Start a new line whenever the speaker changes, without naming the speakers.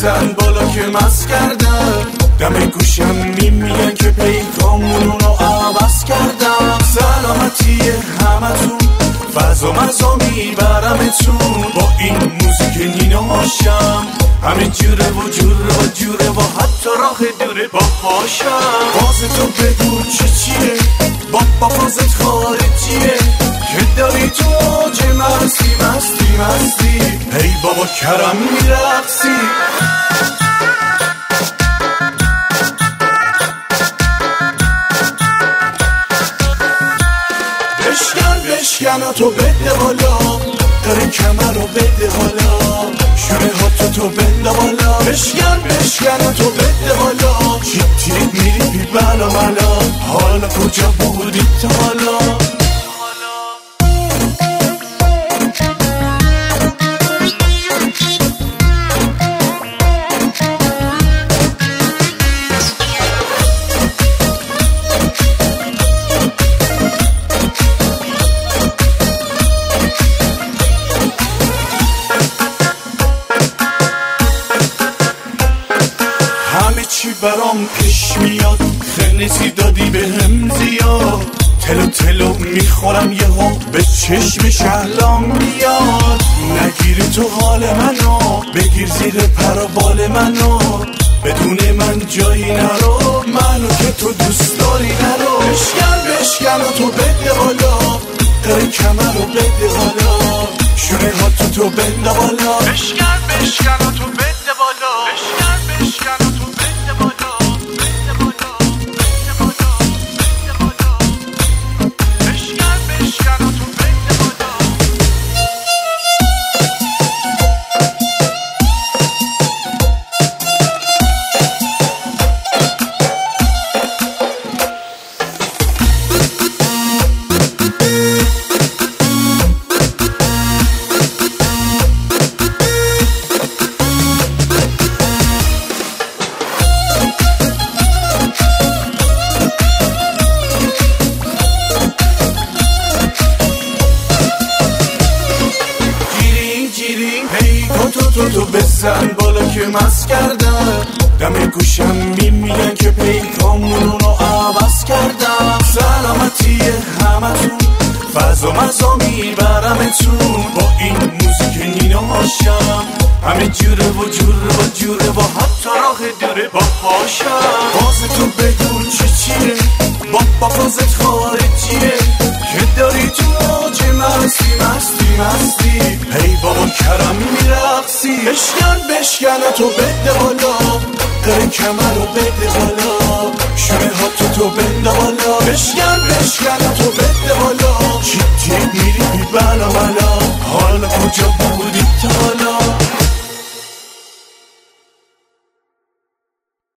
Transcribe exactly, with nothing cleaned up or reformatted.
بزن بالا که مست کردم، دم گوشم میمیگن که پیغامونو عوض کردم. سلامتی همتون فضا مزا میبرمتون، با این موزیک نیناشم همین جوره و جوره و جوره و حتی راه دوره با پاشم. باز تو بگو چی چیه بابا، فازت خارجیه که داری تو آج مستی مستی مستی. هی بابا کرم میرقصی. بشکن بشکن تو بده بالا، داره کمر رو بده حالا، شونه ها تو تو بنده بالا. بشکن بشکن تو بده بالا، چی تیرید میری بی بلا بلا، حالا کجا بودی تا حالا؟ چی برام پیش میاد، خنسی دادی به هم زیاد، تلو تلو میخورم یه ها به چشم شهلام میاد. نگیری تو حال منو، بگیر زیر پر و بال منو، بدون من جایی نرو، منو که تو دوست داری نرو. بشکن بشکن و تو بده بالا، داره کمر رو بده حالا، شونه ها تو تو بنده بالا. بشکن بشکن و تو بده بالا، بشکن بشکن و تو بده بالا. تو تو بزن بالا که مست کردم، دم گوشم میمیگن که پیغامونو عوض کردم. سلامتی همتون فضا مزا میبرمتون، با این موزیک نیناشم همین جوره و جوره و جوره و حتی راه دوره با پاشم. باز تو بگو چی چیه بابا، فازت خارجیه که داری تو آج مستی مستی مستی. هی بابا کرم میرقصی. بشکن بشکن تو بده بالا، داره کمر رو بده بالا، شونه ها تو تو بنده بالا. بشکن بشکن تو بده بالا، چی تیرید میری بی بلا بلا، حالا کجا بود